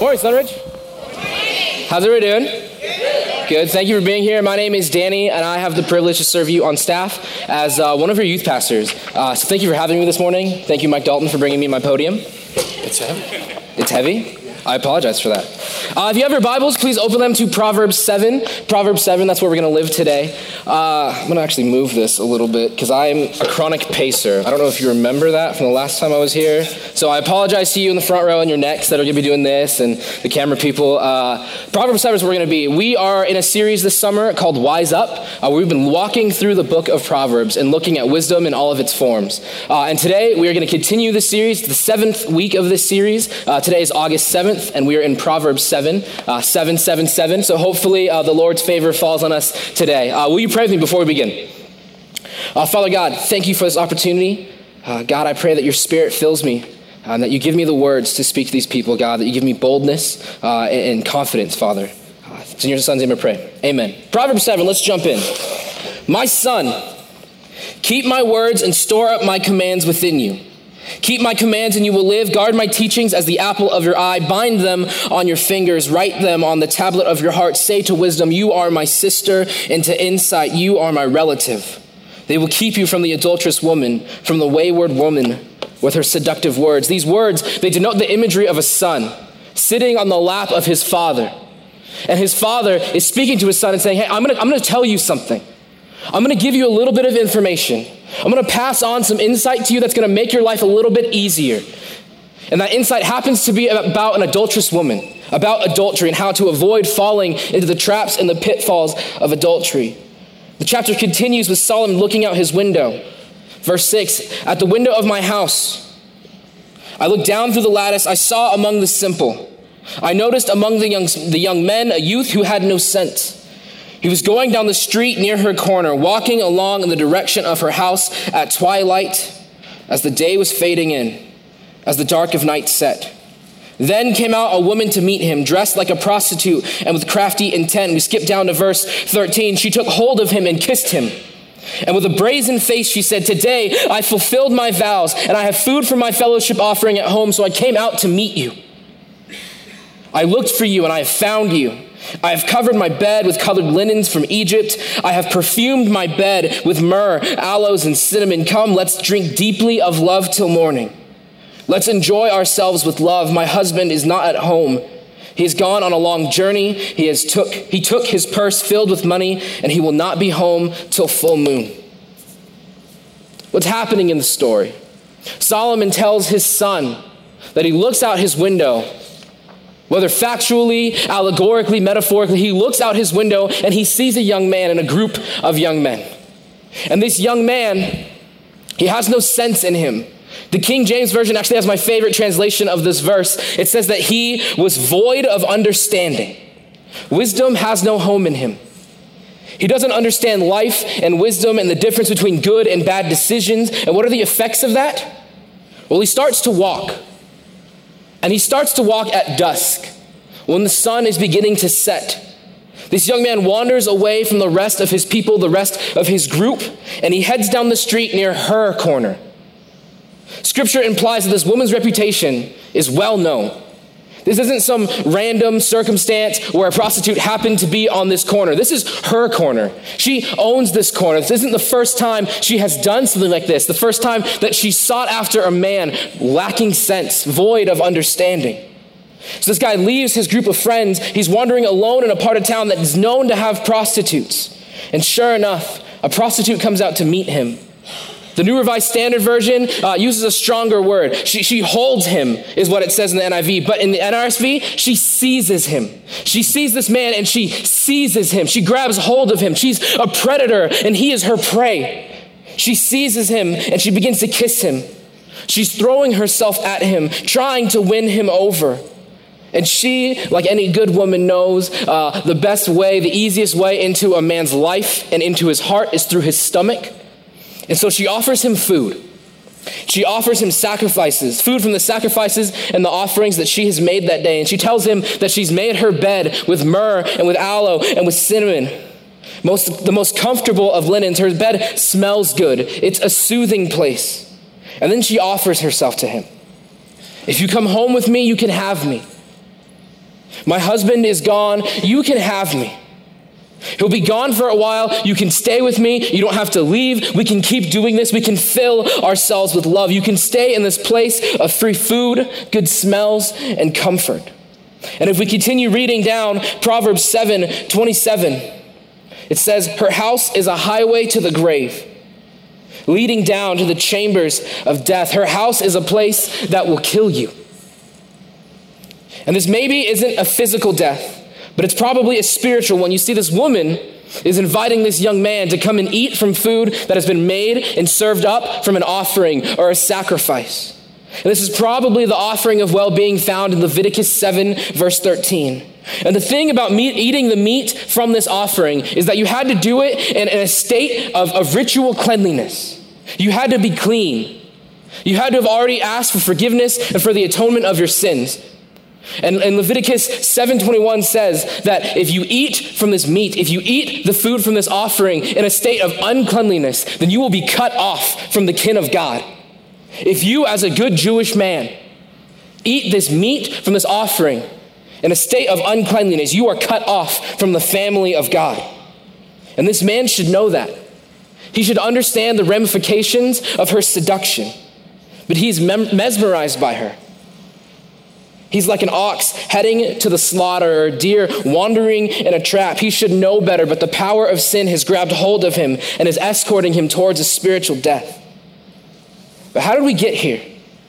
Morning, Sunridge. How's everybody doing? Good. Thank you for being here. My name is Danny, and I have the privilege to serve you on staff as one of your youth pastors. So thank you for having me this morning. Thank you, Mike Dalton, for bringing me my podium. It's heavy. It's heavy? I apologize for that. If you have your Bibles, please open them to Proverbs 7. Proverbs 7, that's where we're going to live today. I'm going to actually move this a little bit because I'm a chronic pacer. I don't know if you remember that from the last time I was here. So I apologize to you in the front row and your necks that are going to be doing this and the camera people. Proverbs 7 is where we're going to be. We are in a series this summer called Wise Up. We've been walking through the book of Proverbs and looking at wisdom in all of its forms. And today we are going to continue this series, the 7th week of this series. Today is August 7th. And we are in Proverbs 7, 777. So hopefully the Lord's favor falls on us today. Will you pray with me before we begin? Father God, thank you for this opportunity. God, I pray that your Spirit fills me, and that you give me the words to speak to these people, God, that you give me boldness and confidence, Father. It's in your Son's name I pray. Amen. Proverbs 7, let's jump in. My son, keep my words and store up my commands within you. Keep my commands and you will live. Guard my teachings as the apple of your eye. Bind them on your fingers. Write them on the tablet of your heart. Say to wisdom, you are my sister, and to insight, you are my relative. They will keep you from the adulterous woman, from the wayward woman with her seductive words. These words, they denote the imagery of a son sitting on the lap of his father. And his father is speaking to his son and saying, hey, I'm going to tell you something. I'm going to give you a little bit of information. I'm going to pass on some insight to you that's going to make your life a little bit easier. And that insight happens to be about an adulterous woman, about adultery and how to avoid falling into the traps and the pitfalls of adultery. The chapter continues with Solomon looking out his window. Verse 6, at the window of my house, I looked down through the lattice. I saw among the simple. I noticed among the young men a youth who had no sense. He was going down the street near her corner, walking along in the direction of her house at twilight as the day was fading in, as the dark of night set. Then came out a woman to meet him, dressed like a prostitute and with crafty intent. We skip down to verse 13. She took hold of him and kissed him. And with a brazen face, she said, today I fulfilled my vows and I have food for my fellowship offering at home, so I came out to meet you. I looked for you and I have found you. I have covered my bed with colored linens from Egypt. I have perfumed my bed with myrrh, aloes, and cinnamon. Come, let's drink deeply of love till morning. Let's enjoy ourselves with love. My husband is not at home. He has gone on a long journey. He took his purse filled with money, and he will not be home till full moon. What's happening in the story? Solomon tells his son that he looks out his window. Whether factually, allegorically, metaphorically, he looks out his window and he sees a young man and a group of young men. And this young man, he has no sense in him. The King James Version actually has my favorite translation of this verse. It says that he was void of understanding. Wisdom has no home in him. He doesn't understand life and wisdom and the difference between good and bad decisions. And what are the effects of that? Well, he starts to walk. And he starts to walk at dusk when the sun is beginning to set. This young man wanders away from the rest of his people, the rest of his group, and he heads down the street near her corner. Scripture implies that this woman's reputation is well known. This isn't some random circumstance where a prostitute happened to be on this corner. This is her corner. She owns this corner. This isn't the first time she has done something like this. The first time that she sought after a man lacking sense, void of understanding. So this guy leaves his group of friends. He's wandering alone in a part of town that is known to have prostitutes. And sure enough, a prostitute comes out to meet him. The New Revised Standard Version uses a stronger word. She holds him, is what it says in the NIV. But in the NRSV, she seizes him. She sees this man and she seizes him. She grabs hold of him. She's a predator and he is her prey. She seizes him and she begins to kiss him. She's throwing herself at him, trying to win him over. And she, like any good woman, knows the best way, the easiest way into a man's life and into his heart is through his stomach. And so she offers him food. She offers him sacrifices, food from the sacrifices and the offerings that she has made that day. And she tells him that she's made her bed with myrrh and with aloe and with cinnamon. The most comfortable of linens. Her bed smells good. It's a soothing place. And then she offers herself to him. If you come home with me, you can have me. My husband is gone. You can have me. He'll be gone for a while. You can stay with me. You don't have to leave. We can keep doing this. We can fill ourselves with love. You can stay in this place of free food, good smells, and comfort. And if we continue reading down Proverbs 7:27, it says, her house is a highway to the grave, leading down to the chambers of death. Her house is a place that will kill you. And this maybe isn't a physical death, but it's probably a spiritual one. You see, this woman is inviting this young man to come and eat from food that has been made and served up from an offering or a sacrifice. And this is probably the offering of well-being found in Leviticus 7, verse 13. And the thing about eating the meat from this offering is that you had to do it in a state of ritual cleanliness. You had to be clean. You had to have already asked for forgiveness and for the atonement of your sins. And Leviticus 7:21 says that if you eat from this meat, if you eat the food from this offering in a state of uncleanliness, then you will be cut off from the kin of God. If you, as a good Jewish man, eat this meat from this offering in a state of uncleanliness, you are cut off from the family of God. And this man should know that. He should understand the ramifications of her seduction, but he's mesmerized by her. He's like an ox heading to the slaughter, or a deer wandering in a trap. He should know better, but the power of sin has grabbed hold of him and is escorting him towards a spiritual death. But how did we get here?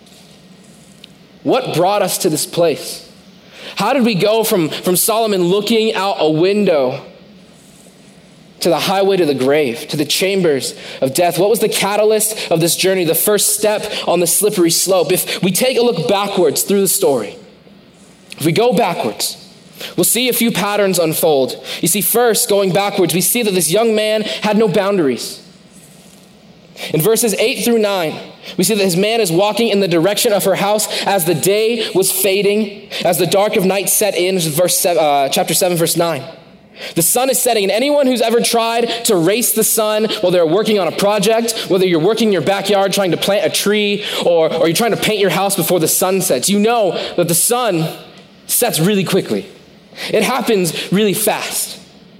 What brought us to this place? How did we go from Solomon looking out a window to the highway to the grave, to the chambers of death? What was the catalyst of this journey, the first step on the slippery slope? If we take a look backwards through the story, if we go backwards, we'll see a few patterns unfold. You see, first, going backwards, we see that this young man had no boundaries. In verses 8 through 9, we see that his man is walking in the direction of her house as the day was fading, as the dark of night set in, chapter 7, verse 9. The sun is setting, and anyone who's ever tried to race the sun while they're working on a project, whether you're working in your backyard trying to plant a tree or you're trying to paint your house before the sun sets, you know that the sun sets really quickly. It happens really fast.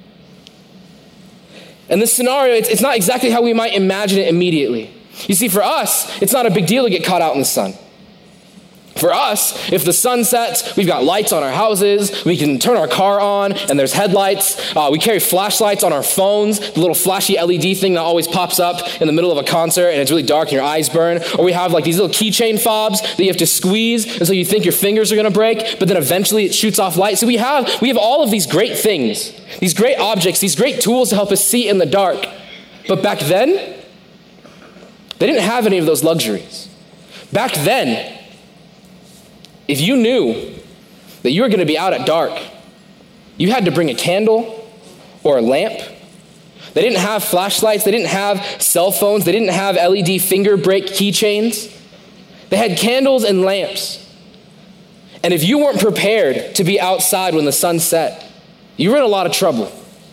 And this scenario, it's not exactly how we might imagine it immediately. You see, for us, it's not a big deal to get caught out in the sun. For us, if the sun sets, we've got lights on our houses, we can turn our car on, and there's headlights. We carry flashlights on our phones, the little flashy LED thing that always pops up in the middle of a concert, and it's really dark and your eyes burn. Or we have like these little keychain fobs that you have to squeeze until you think your fingers are gonna break, but then eventually it shoots off light. So we have all of these great things, these great objects, these great tools to help us see in the dark. But back then, they didn't have any of those luxuries. Back then, if you knew that you were going to be out at dark, you had to bring a candle or a lamp. They didn't have flashlights. They didn't have cell phones. They didn't have LED finger break keychains. They had candles and lamps. And if you weren't prepared to be outside when the sun set, you were in a lot of trouble.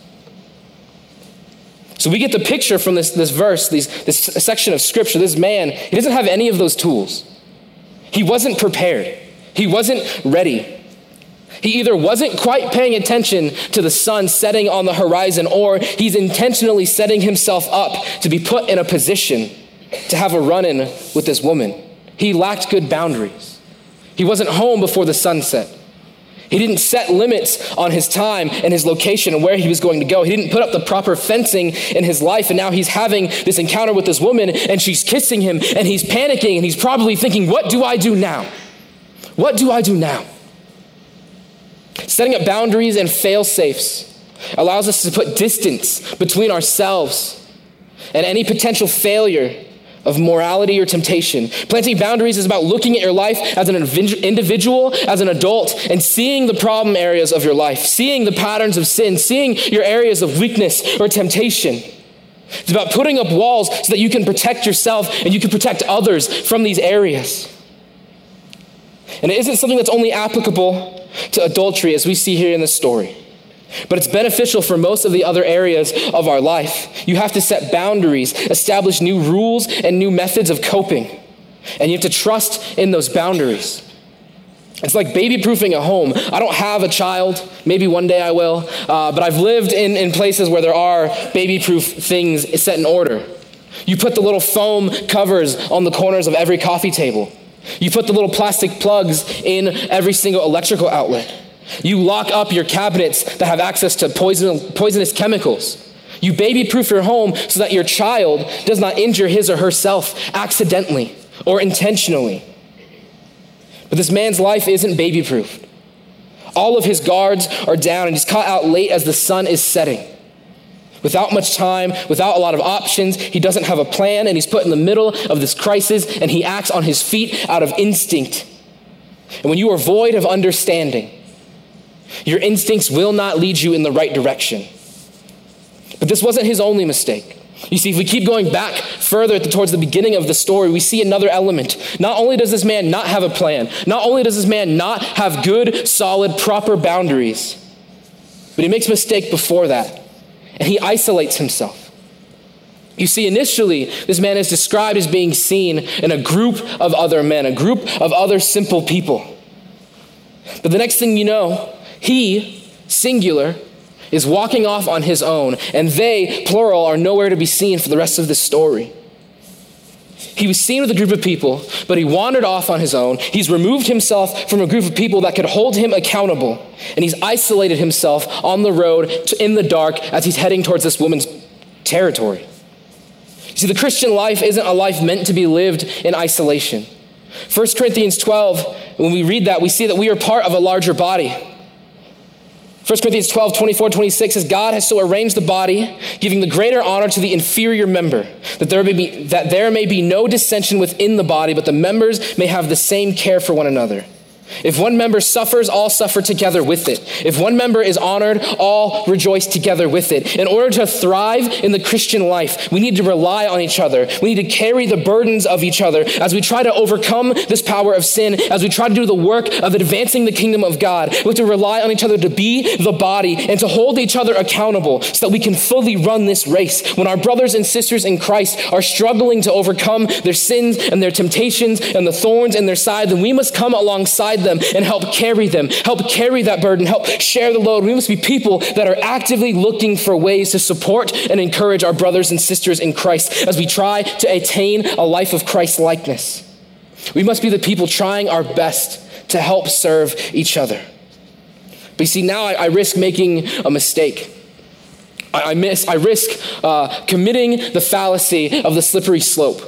So we get the picture from this verse, this section of scripture. This man, he doesn't have any of those tools. He wasn't prepared. He wasn't ready. He either wasn't quite paying attention to the sun setting on the horizon, or he's intentionally setting himself up to be put in a position to have a run-in with this woman. He lacked good boundaries. He wasn't home before the sunset. He didn't set limits on his time and his location and where he was going to go. He didn't put up the proper fencing in his life, and now he's having this encounter with this woman, and she's kissing him, and he's panicking, and he's probably thinking, what do I do now? What do I do now? Setting up boundaries and fail-safes allows us to put distance between ourselves and any potential failure of morality or temptation. Planting boundaries is about looking at your life as an individual, as an adult, and seeing the problem areas of your life, seeing the patterns of sin, seeing your areas of weakness or temptation. It's about putting up walls so that you can protect yourself and you can protect others from these areas. And it isn't something that's only applicable to adultery, as we see here in this story, but it's beneficial for most of the other areas of our life. You have to set boundaries, establish new rules and new methods of coping, and you have to trust in those boundaries. It's like baby-proofing a home. I don't have a child. Maybe one day I will. But I've lived in places where there are baby-proof things set in order. You put the little foam covers on the corners of every coffee table. You put the little plastic plugs in every single electrical outlet. You lock up your cabinets that have access to poisonous chemicals. You baby-proof your home so that your child does not injure his or herself accidentally or intentionally. But this man's life isn't baby-proofed. All of his guards are down, and he's caught out late as the sun is setting. Without much time, without a lot of options, he doesn't have a plan, and he's put in the middle of this crisis, and he acts on his feet out of instinct. And when you are void of understanding, your instincts will not lead you in the right direction. But this wasn't his only mistake. You see, if we keep going back further towards the beginning of the story, we see another element. Not only does this man not have a plan, not only does this man not have good, solid, proper boundaries, but he makes a mistake before that, and he isolates himself. You see, initially, this man is described as being seen in a group of other men, a group of other simple people. But the next thing you know, he, singular, is walking off on his own, and they, plural, are nowhere to be seen for the rest of this story. He was seen with a group of people, but he wandered off on his own. He's removed himself from a group of people that could hold him accountable, and he's isolated himself on the road in the dark as he's heading towards this woman's territory. See, the Christian life isn't a life meant to be lived in isolation. 1 Corinthians 12, when we read that, we see that we are part of a larger body. 1 Corinthians 12, 24, 26 says, God has so arranged the body, giving the greater honor to the inferior member, that there may be no dissension within the body, but the members may have the same care for one another. If one member suffers, all suffer together with it. If one member is honored, all rejoice together with it. In order to thrive in the Christian life, we need to rely on each other. We need to carry the burdens of each other as we try to overcome this power of sin, as we try to do the work of advancing the kingdom of God. We have to rely on each other to be the body and to hold each other accountable so that we can fully run this race. When our brothers and sisters in Christ are struggling to overcome their sins and their temptations and the thorns in their side, then we must come alongside them and help carry them, help carry that burden, help share the load. We must be people that are actively looking for ways to support and encourage our brothers and sisters in Christ as we try to attain a life of Christ-likeness. We must be the people trying our best to help serve each other. But you see, now I risk making a mistake. I risk committing the fallacy of the slippery slope.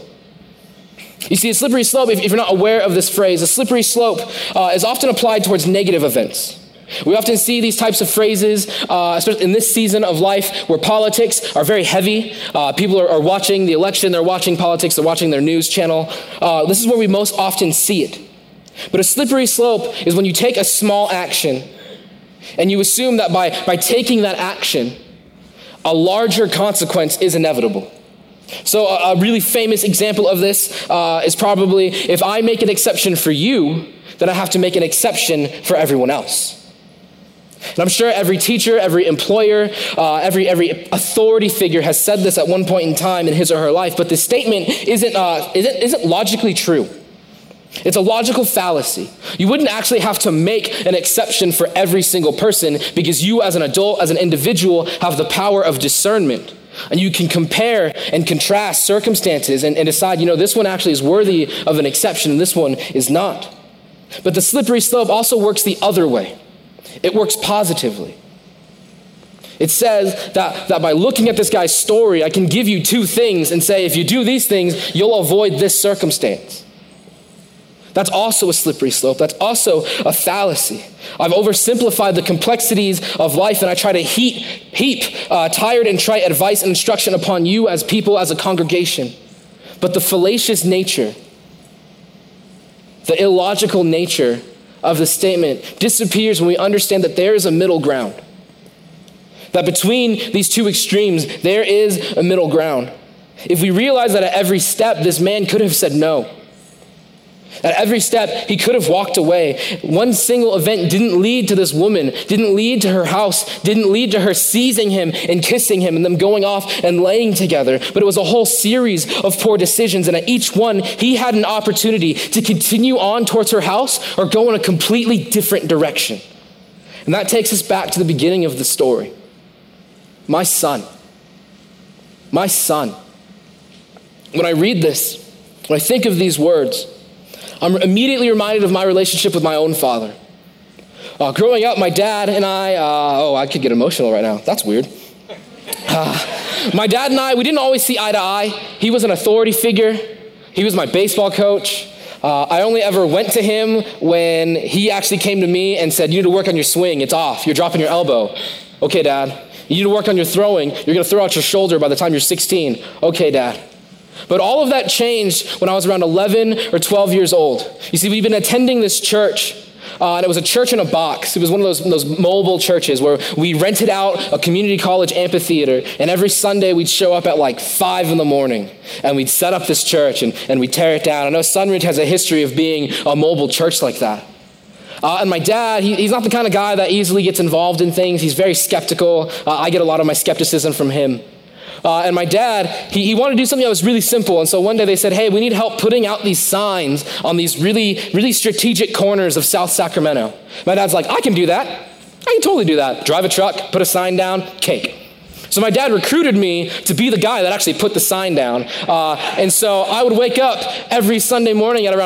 You see, a slippery slope, if you're not aware of this phrase, a slippery slope is often applied towards negative events. We often see these types of phrases, especially in this season of life where politics are very heavy. People are watching the election, they're watching politics, they're watching their news channel. This is where we most often see it. But a slippery slope is when you take a small action and you assume that by taking that action, a larger consequence is inevitable. So a really famous example of this is probably, if I make an exception for you, then I have to make an exception for everyone else. And I'm sure every teacher, every employer, every authority figure has said this at one point in time in his or her life, but this statement isn't logically true. It's a logical fallacy. You wouldn't actually have to make an exception for every single person because you as an adult, as an individual, have the power of discernment. And you can compare and contrast circumstances and decide, this one actually is worthy of an exception and this one is not. But the slippery slope also works the other way. It works positively. It says that by looking at this guy's story, I can give you two things and say, if you do these things, you'll avoid this circumstance. That's also a slippery slope. That's also a fallacy. I've oversimplified the complexities of life and I try to heap tired and trite advice and instruction upon you as people, as a congregation. But the fallacious nature, the illogical nature of the statement disappears when we understand that there is a middle ground. That between these two extremes, there is a middle ground. If we realize that at every step, this man could have said no. At every step, he could have walked away. One single event didn't lead to this woman, didn't lead to her house, didn't lead to her seizing him and kissing him and them going off and laying together. But it was a whole series of poor decisions. And at each one, he had an opportunity to continue on towards her house or go in a completely different direction. And that takes us back to the beginning of the story. My son. When I read this, when I think of these words, I'm immediately reminded of my relationship with my own father. Growing up, my dad and I could get emotional right now. That's weird. My dad and I, we didn't always see eye to eye. He was an authority figure. He was my baseball coach. I only ever went to him when he actually came to me and said, you need to work on your swing. It's off. You're dropping your elbow. Okay, Dad. You need to work on your throwing. You're going to throw out your shoulder by the time you're 16. Okay, Dad. But all of that changed when I was around 11 or 12 years old. You see, we've been attending this church, and it was a church in a box. It was one of those mobile churches where we rented out a community college amphitheater, and every Sunday we'd show up at like 5 in the morning, and we'd set up this church, and we'd tear it down. I know Sunridge has a history of being a mobile church like that. And my dad, he's not the kind of guy that easily gets involved in things. He's very skeptical. I get a lot of my skepticism from him. And my dad, he wanted to do something that was really simple. And so one day they said, hey, we need help putting out these signs on these really, really strategic corners of South Sacramento. My dad's like, I can do that. I can totally do that. Drive a truck, put a sign down, cake. So my dad recruited me to be the guy that actually put the sign down. And so I would wake up every Sunday morning at around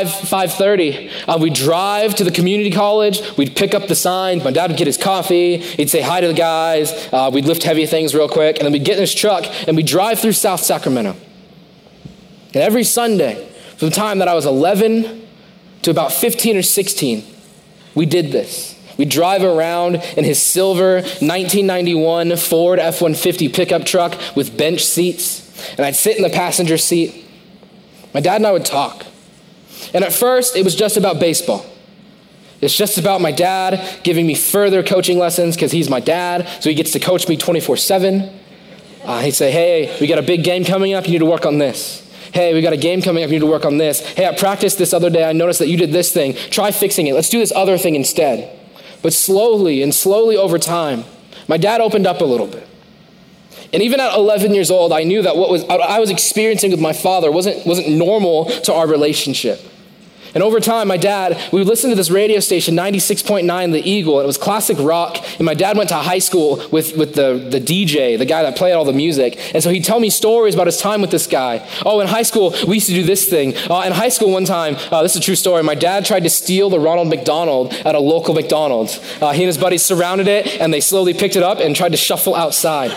5:30. We'd drive to the community college. We'd pick up the signs. My dad would get his coffee. He'd say hi to the guys. We'd lift heavy things real quick. And then we'd get in his truck and we'd drive through South Sacramento. And every Sunday, from the time that I was 11 to about 15 or 16, we did this. We'd drive around in his silver 1991 Ford F-150 pickup truck with bench seats, and I'd sit in the passenger seat. My dad and I would talk. And at first, it was just about baseball. It's just about my dad giving me further coaching lessons because he's my dad, so he gets to coach me 24/7. He'd say, hey, we got a big game coming up, you need to work on this. Hey, we got a game coming up, you need to work on this. Hey, at practice this other day, I noticed that you did this thing. Try fixing it. Let's do this other thing instead. But slowly over time, my dad opened up a little bit. And even at 11 years old, I knew that what I was experiencing with my father wasn't normal to our relationship. And over time, my dad, we would listen to this radio station, 96.9 The Eagle, and it was classic rock. And my dad went to high school with the DJ, the guy that played all the music. And so he'd tell me stories about his time with this guy. Oh, in high school, we used to do this thing. In high school one time, this is a true story, my dad tried to steal the Ronald McDonald at a local McDonald's. He and his buddies surrounded it, and they slowly picked it up and tried to shuffle outside.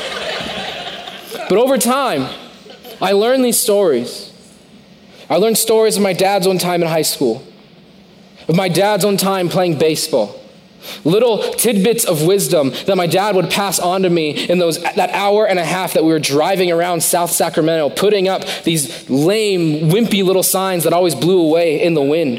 But over time, I learned these stories. I learned stories of my dad's own time in high school, of my dad's own time playing baseball, little tidbits of wisdom that my dad would pass on to me in that hour and a half that we were driving around South Sacramento, putting up these lame, wimpy little signs that always blew away in the wind.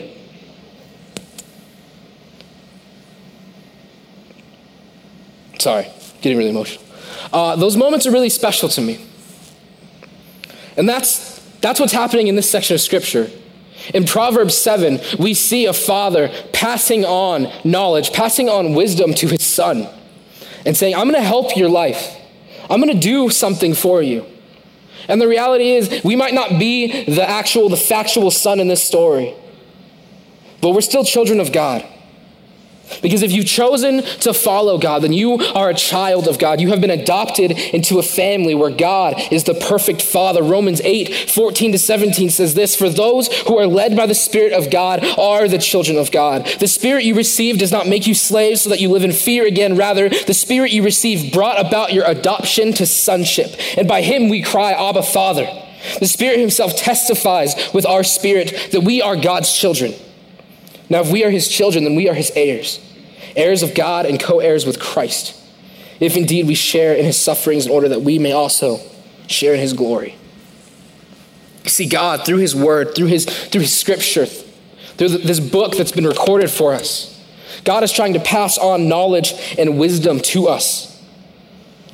Sorry, getting really emotional. Those moments are really special to me. And that's what's happening in this section of scripture. In Proverbs 7, we see a father passing on knowledge, passing on wisdom to his son and saying, I'm going to help your life. I'm going to do something for you. And the reality is we might not be the factual son in this story, but we're still children of God. Because if you've chosen to follow God, then you are a child of God. You have been adopted into a family where God is the perfect father. Romans 8:14-17 says this, for those who are led by the Spirit of God are the children of God. The Spirit you received does not make you slaves so that you live in fear again. Rather, the Spirit you received brought about your adoption to sonship. And by him we cry, Abba, Father. The Spirit himself testifies with our spirit that we are God's children. Now, if we are his children, then we are his heirs, heirs of God and co-heirs with Christ, if indeed we share in his sufferings in order that we may also share in his glory. You see, God, through his word, through his scripture, through this book that's been recorded for us, God is trying to pass on knowledge and wisdom to us.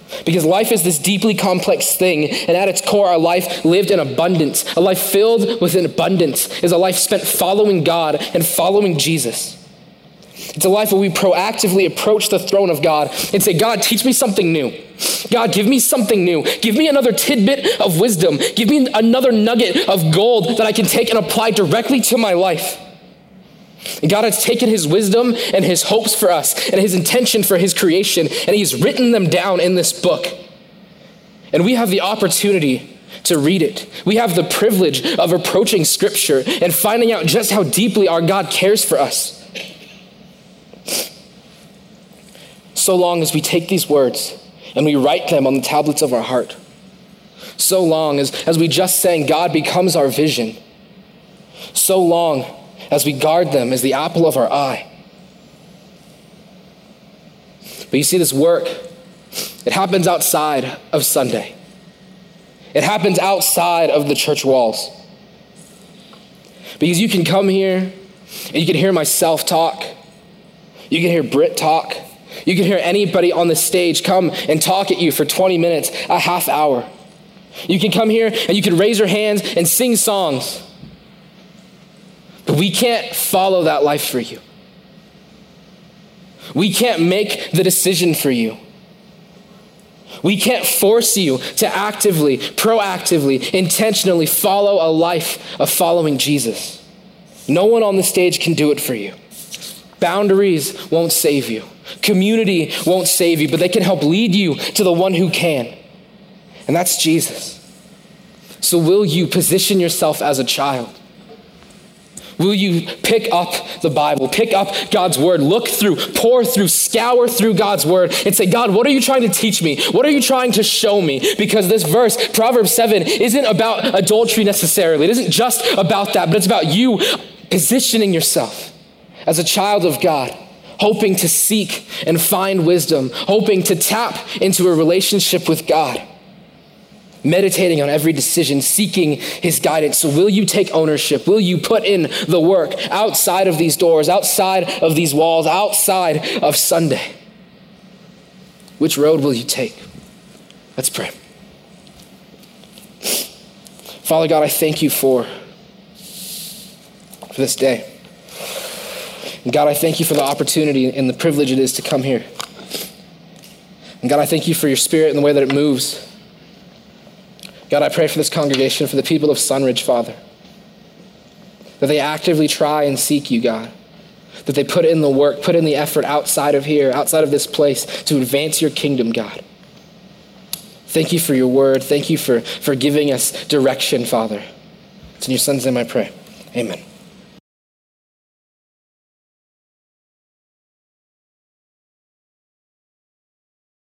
Because life is this deeply complex thing, and at its core, our life lived in abundance. A life filled with an abundance is a life spent following God and following Jesus. It's a life where we proactively approach the throne of God and say, God, teach me something new. God, give me something new. Give me another tidbit of wisdom. Give me another nugget of gold that I can take and apply directly to my life. And God has taken his wisdom and his hopes for us and his intention for his creation, and he's written them down in this book. And we have the opportunity to read it. We have the privilege of approaching Scripture and finding out just how deeply our God cares for us. So long as we take these words and we write them on the tablets of our heart. So long as we just sang, God becomes our vision. So long as we guard them as the apple of our eye. But you see, this work, it happens outside of Sunday. It happens outside of the church walls. Because you can come here and you can hear myself talk. You can hear Britt talk. You can hear anybody on the stage come and talk at you for 20 minutes, a half hour. You can come here and you can raise your hands and sing songs. But we can't follow that life for you. We can't make the decision for you. We can't force you to actively, proactively, intentionally follow a life of following Jesus. No one on the stage can do it for you. Boundaries won't save you. Community won't save you, but they can help lead you to the one who can. And that's Jesus. So will you position yourself as a child? Will you pick up the Bible, pick up God's word, look through, pour through, scour through God's word and say, God, what are you trying to teach me? What are you trying to show me? Because this verse, Proverbs 7, isn't about adultery necessarily. It isn't just about that, but it's about you positioning yourself as a child of God, hoping to seek and find wisdom, hoping to tap into a relationship with God, meditating on every decision, seeking his guidance. So will you take ownership? Will you put in the work outside of these doors, outside of these walls, outside of Sunday? Which road will you take? Let's pray. Father God, I thank you for this day. And God, I thank you for the opportunity and the privilege it is to come here. And God, I thank you for your Spirit and the way that it moves. God, I pray for this congregation, for the people of Sunridge, Father, that they actively try and seek you, God, that they put in the work, put in the effort outside of here, outside of this place to advance your kingdom, God. Thank you for your word. Thank you for giving us direction, Father. It's in your Son's name I pray. Amen.